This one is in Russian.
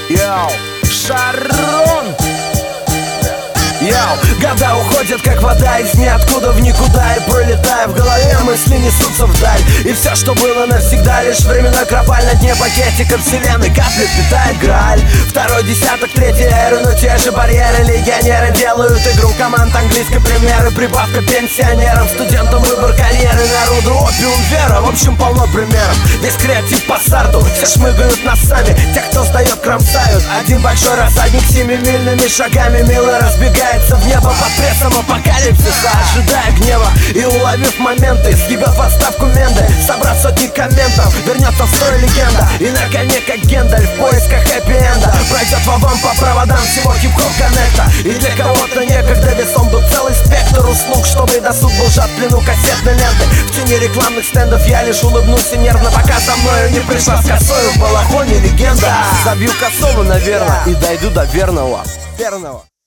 Йоу, Шарон. Йоу, года уходят как вода из ниоткуда в никуда. И пролетая в голове, мысли несутся вдаль. И все, что было навсегда, лишь временной кропаль на дне пакетика вселенной. Капли питает Грааль. Второй десяток, третий эры, но те же барьеры. Легионеры делают игру команд английской премьеры. Прибавка пенсионерам, студентам выбор карьеры. Народу опиум вера, в общем полно примеров. Весь креатив по сарту, все шмыгают носами. Те, кто сдает, кромсают. Один большой рассадник семимильными шагами мило разбегается в небо под прессом апокалипсиса, ожидая гнева. И уловив моменты, съебет в отставку Менды. Собрав сотни комментов, вернется в строй легенда. И на коне, как Гендаль, в поисках хэппи-энда. Пройдет вован по проводам всего хип-хоп коннекта. И для кого-то некогда весом был целый спектр услуг, чтобы досуг был сжат в плену кассетной ленты. В тени рекламных стендов я лишь улыбнулся нервно, пока за мною не пришла с косою в балахоне легенда. Забью косого, наверное, и дойду до верного.